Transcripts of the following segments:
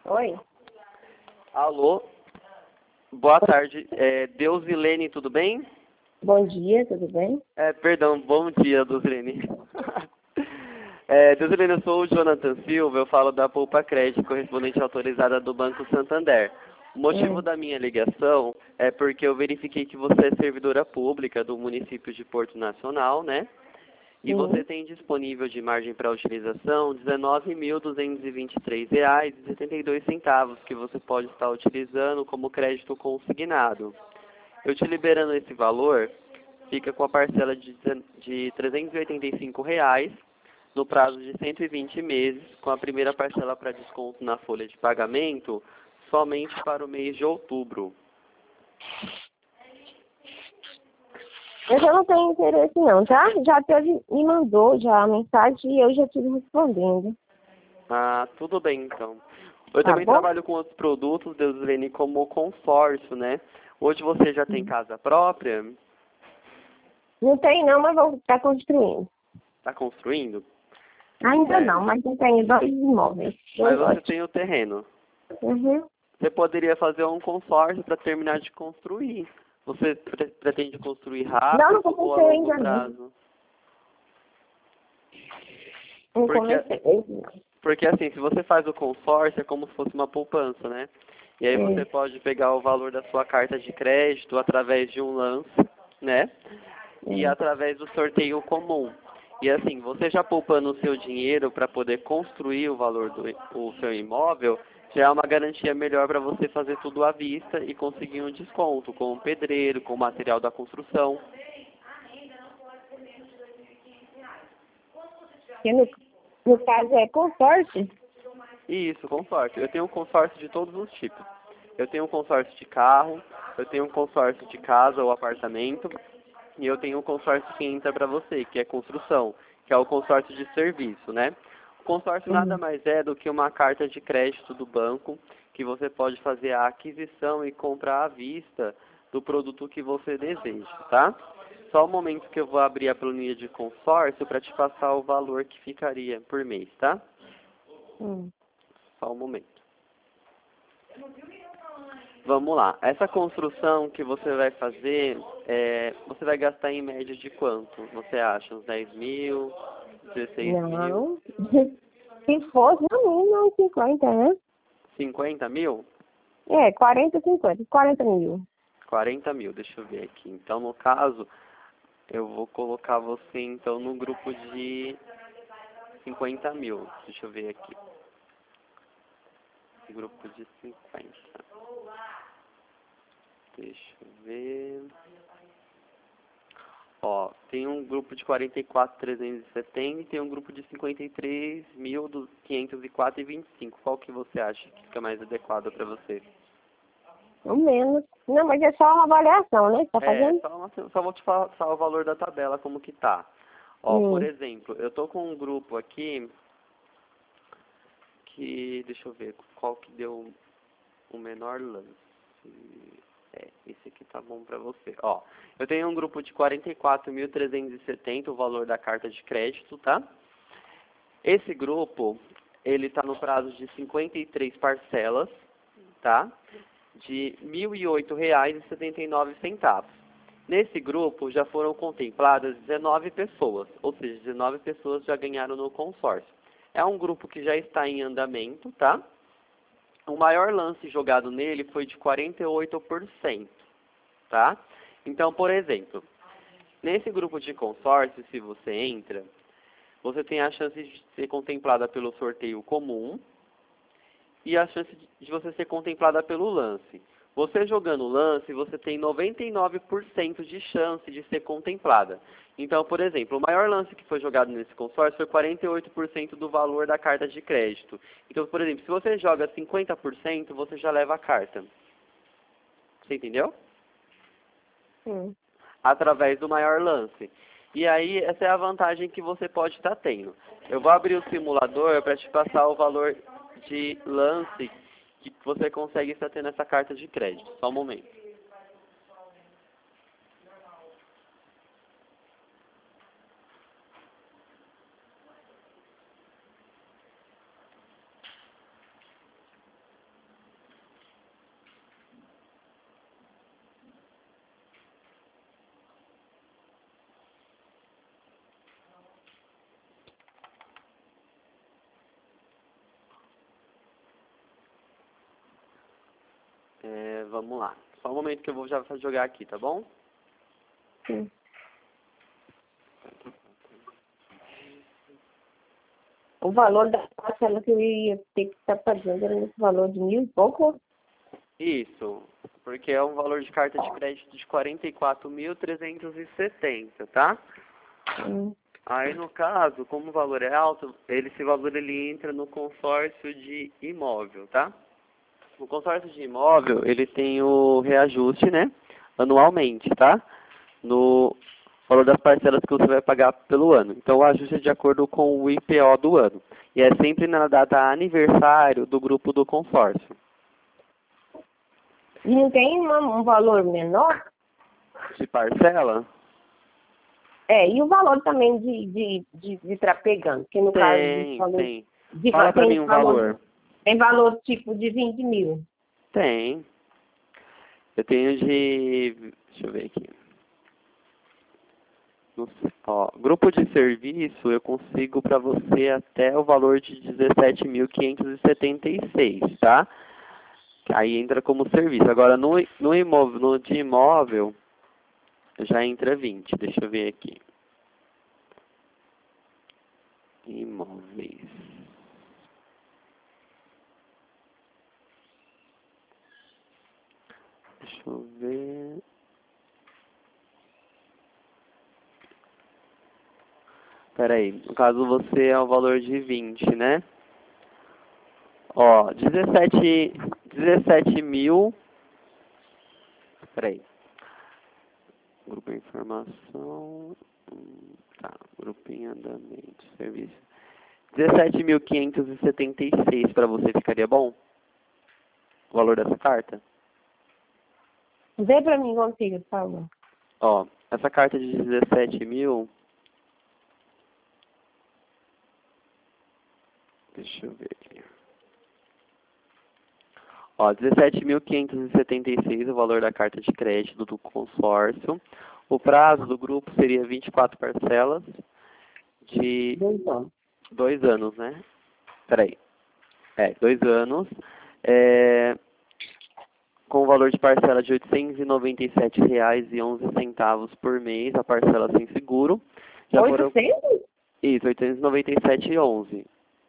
Oi. Alô, boa tarde. Deusilene, tudo bem? Bom dia, tudo bem? Perdão, bom dia, Deusilene. Deusilene, eu sou o Jonathan Silva, eu falo da Poupa Crédito, correspondente autorizada do Banco Santander. O motivo da minha ligação é porque eu verifiquei que você é servidora pública do município de Porto Nacional, né? E você tem disponível de margem para utilização R$ 19.223,72 que você pode estar utilizando como crédito consignado. Eu te liberando esse valor, fica com a parcela de R$ 385 no prazo de 120 meses, com a primeira parcela para desconto na folha de pagamento somente para o mês de outubro. Eu já não tenho interesse não, tá? Me mandou já a mensagem e eu já estive respondendo. Ah, tudo bem então. Eu Tá também bom? trabalho com outros produtos, Deusilene, como consórcio, né? Hoje você já tem casa própria? Não tem não, mas vou estar construindo. Está construindo? Ainda não, mas eu tenho 2 imóveis. Mas Dois você lotes. tem o terreno. Uhum. Você poderia fazer um consórcio para terminar de construir. Você pretende construir rápido Não ou a comecei longo ainda não. prazo? Não Porque, comecei ainda não. porque assim, se você faz o consórcio, é como se fosse uma poupança, né? E aí você pode pegar o valor da sua carta de crédito através de um lance, né? E através do sorteio comum. E assim, você já poupando o seu dinheiro para poder construir o valor do seu imóvel, já é uma garantia melhor para você fazer tudo à vista e conseguir um desconto com o pedreiro, com o material da construção. Que no caso é consórcio? Isso, consórcio. Eu tenho um consórcio de todos os tipos. Eu tenho um consórcio de carro, eu tenho um consórcio de casa ou apartamento, e eu tenho um consórcio que entra para você, que é construção, que é o consórcio de serviço, né? O consórcio nada mais é do que uma carta de crédito do banco, que você pode fazer a aquisição e comprar à vista do produto que você deseja, tá? Só o momento que eu vou abrir a planilha de consórcio para te passar o valor que ficaria por mês, tá? Só um momento. Vamos lá. Essa construção que você vai fazer, você vai gastar em média de quanto? Você acha? Uns 10 mil? 16 mil? Não. Se fosse, não, 50, né? 50 mil? 40, 50, 40 mil. 40 mil, deixa eu ver aqui. Então, no caso, eu vou colocar você, então, no grupo de 50 mil. Deixa eu ver aqui. Grupo de 50. Deixa eu ver. Ó, tem um grupo de 44.370 e tem um grupo de 53.504,25. Qual que você acha que fica mais adequado para você? Ou menos. Não, mas é só uma avaliação, né? Tá fazendo? Só vou te passar o valor da tabela, como que tá. Ó, por exemplo, eu tô com um grupo aqui que, deixa eu ver, qual que deu o menor lance. Esse aqui tá bom pra você. Ó, eu tenho um grupo de 44.370, o valor da carta de crédito, tá? Esse grupo, ele tá no prazo de 53 parcelas, tá? De R$ 1.008,79. Nesse grupo já foram contempladas 19 pessoas, ou seja, 19 pessoas já ganharam no consórcio. É um grupo que já está em andamento, tá? O maior lance jogado nele foi de 48%, tá? Então, por exemplo, nesse grupo de consórcio, se você entra, você tem a chance de ser contemplada pelo sorteio comum e a chance de você ser contemplada pelo lance. Você jogando o lance, você tem 99% de chance de ser contemplada. Então, por exemplo, o maior lance que foi jogado nesse consórcio foi 48% do valor da carta de crédito. Então, por exemplo, se você joga 50%, você já leva a carta. Você entendeu? Através do maior lance. E aí, essa é a vantagem que você pode estar tendo. Eu vou abrir o simulador para te passar o valor de lance que você consegue estar tendo essa carta de crédito. Só um momento. Vamos lá. Só um momento que eu vou já jogar aqui, tá bom? Sim. O valor da parcela que eu ia ter que estar pagando era nesse valor de 1.000 e pouco? Isso, porque é um valor de carta de crédito de 44.370, tá? Aí, no caso, como o valor é alto, esse valor ele entra no consórcio de imóvel, tá? O consórcio de imóvel, ele tem o reajuste, né, anualmente, tá? No valor das parcelas que você vai pagar pelo ano. Então, o ajuste é de acordo com o IPO do ano. E é sempre na data aniversário do grupo do consórcio. E não tem um valor menor? De parcela? E o valor também de estar pegando? Que no caso de valor, Tem. Fala pra mim um valor. Tem valor tipo de 20 mil? Tem. Eu tenho de... Deixa eu ver aqui. Grupo de serviço eu consigo para você até o valor de 17.576, tá? Aí entra como serviço. Agora no imóvel, no de imóvel, já entra 20. Deixa eu ver aqui. Imóveis. Deixa eu ver. Peraí, no caso você é o valor de 20, né? 17 mil. Peraí. Grupo de informação. Tá, grupo em andamento, serviço. 17.576 para você ficaria bom? O valor dessa carta? Vê pra mim consigo, por favor. Essa carta de 17 mil... Deixa eu ver aqui. 17.576 o valor da carta de crédito do consórcio. O prazo do grupo seria 24 parcelas de 2 anos, né? Peraí. 2 anos. Com o valor de parcela de R$ 897,11 por mês, a parcela sem seguro. 800? Isso, 897,11.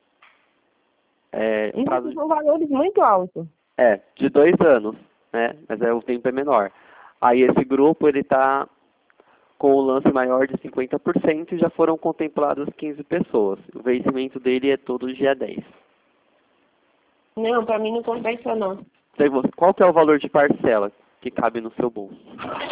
Isso são valores muito altos. De 2 anos, né? Mas o tempo é menor. Aí esse grupo, ele está com o lance maior de 50% e já foram contempladas 15 pessoas. O vencimento dele é todo dia 10. Não, pra mim não compensa não. Qual que é o valor de parcela que cabe no seu bolso?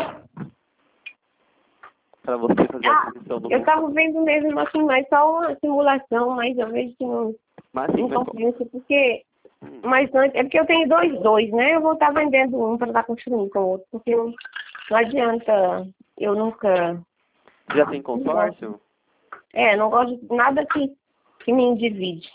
Para você fazer a aquisição do eu estava vendo mesmo assim, mas só uma simulação, mas eu vejo que não compensa, porque... Mas antes, é porque eu tenho dois, né? Eu vou estar vendendo um para estar construindo com o outro, porque não adianta, eu nunca... Já tem consórcio? Não gosto de nada que me endivide.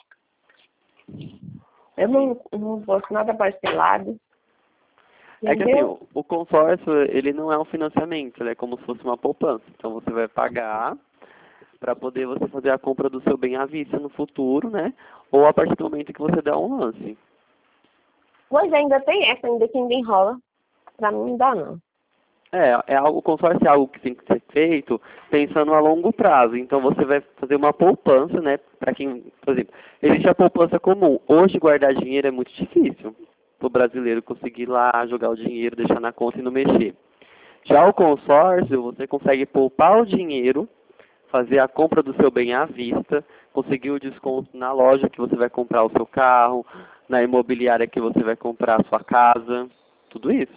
Eu não gosto nada parcelado. É que assim, o consórcio, ele não é um financiamento, ele é como se fosse uma poupança. Então você vai pagar para poder você fazer a compra do seu bem à vista no futuro, né? Ou a partir do momento que você der um lance. Pois ainda tem essa, ainda que ainda enrola. Pra mim não dá não. O consórcio é algo que tem que ser feito pensando a longo prazo. Então você vai fazer uma poupança, né? Para quem, por exemplo, existe a poupança comum. Hoje guardar dinheiro é muito difícil para o brasileiro conseguir lá jogar o dinheiro, deixar na conta e não mexer. Já o consórcio, você consegue poupar o dinheiro, fazer a compra do seu bem à vista, conseguir o desconto na loja que você vai comprar o seu carro, na imobiliária que você vai comprar a sua casa, tudo isso.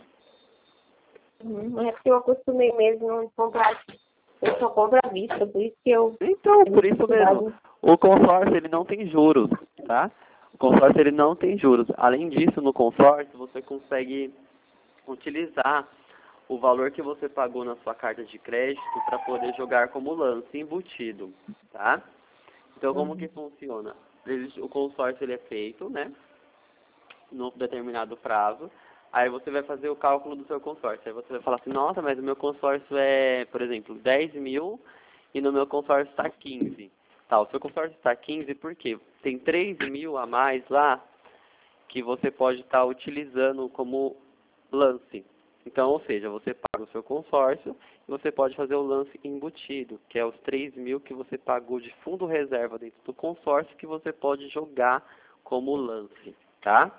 É porque eu acostumei mesmo não comprar, eu só compro à vista, por isso que eu... Então, por isso mesmo, o consórcio ele não tem juros, tá? O consórcio ele não tem juros. Além disso, no consórcio você consegue utilizar o valor que você pagou na sua carta de crédito para poder jogar como lance embutido, tá? Então, como que funciona? O consórcio ele é feito, né? Num determinado prazo. Aí você vai fazer o cálculo do seu consórcio. Aí você vai falar assim, nossa, mas o meu consórcio é, por exemplo, 10 mil e no meu consórcio está 15. Tá, o seu consórcio está 15 por quê? Tem 3 mil a mais lá que você pode estar utilizando como lance. Então, ou seja, você paga o seu consórcio e você pode fazer o lance embutido, que é os 3.000 que você pagou de fundo reserva dentro do consórcio que você pode jogar como lance, tá?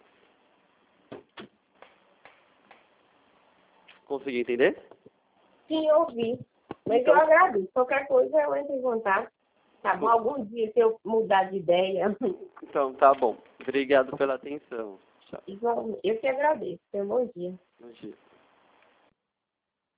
Consegui entender? Sim, eu ouvi. Mas Então, eu agradeço. Qualquer coisa eu entro em contato. Tá bom? Algum dia, se eu mudar de ideia. então, tá bom. Obrigado pela atenção. Tchau. Eu que agradeço. Tenha um bom dia. Bom dia.